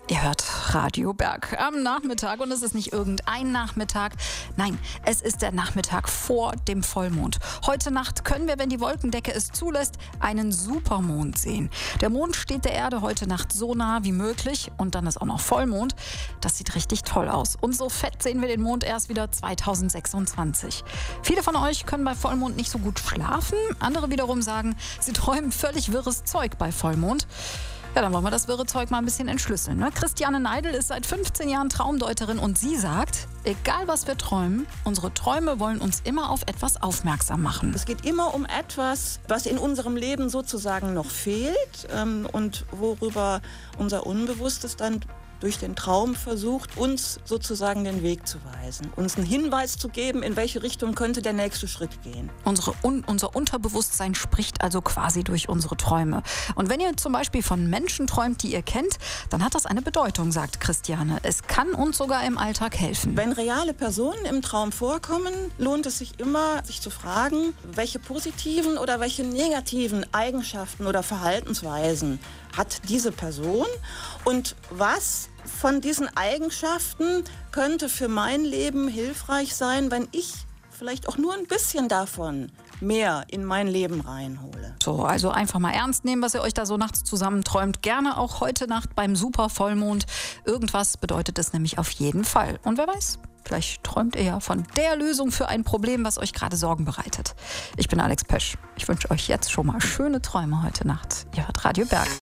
Ihr hört Radio Berg am Nachmittag und es ist nicht irgendein Nachmittag. Nein, es ist der Nachmittag vor dem Vollmond. Heute Nacht können wir, wenn die Wolkendecke es zulässt, einen Supermond sehen. Der Mond steht der Erde heute Nacht so nah wie möglich und dann ist auch noch Vollmond. Das sieht richtig toll aus. Und so fett sehen wir den Mond erst wieder 2026. Viele von euch können bei Vollmond nicht so gut schlafen. Andere wiederum sagen, sie träumen völlig wirres Zeug bei Vollmond. Ja, dann wollen wir das wirre Zeug mal ein bisschen entschlüsseln. Ne? Christiane Neidl ist seit 15 Jahren Traumdeuterin und sie sagt, egal was wir träumen, unsere Träume wollen uns immer auf etwas aufmerksam machen. Es geht immer um etwas, was in unserem Leben sozusagen noch fehlt und worüber unser Unbewusstes dann durch den Traum versucht, uns sozusagen den Weg zu weisen, uns einen Hinweis zu geben, in welche Richtung könnte der nächste Schritt gehen. Unser Unterbewusstsein spricht also quasi durch unsere Träume. Und wenn ihr zum Beispiel von Menschen träumt, die ihr kennt, dann hat das eine Bedeutung, sagt Christiane. Es kann uns sogar im Alltag helfen. Wenn reale Personen im Traum vorkommen, lohnt es sich immer, sich zu fragen, welche positiven oder welche negativen Eigenschaften oder Verhaltensweisen hat diese Person und was von diesen Eigenschaften könnte für mein Leben hilfreich sein, wenn ich vielleicht auch nur ein bisschen davon mehr in mein Leben reinhole. So, also einfach mal ernst nehmen, was ihr euch da so nachts zusammenträumt. Gerne auch heute Nacht beim Supervollmond. Irgendwas bedeutet es nämlich auf jeden Fall. Und wer weiß, vielleicht träumt ihr ja von der Lösung für ein Problem, was euch gerade Sorgen bereitet. Ich bin Alex Pesch. Ich wünsche euch jetzt schon mal schöne Träume heute Nacht. Ihr hört Radio Berg.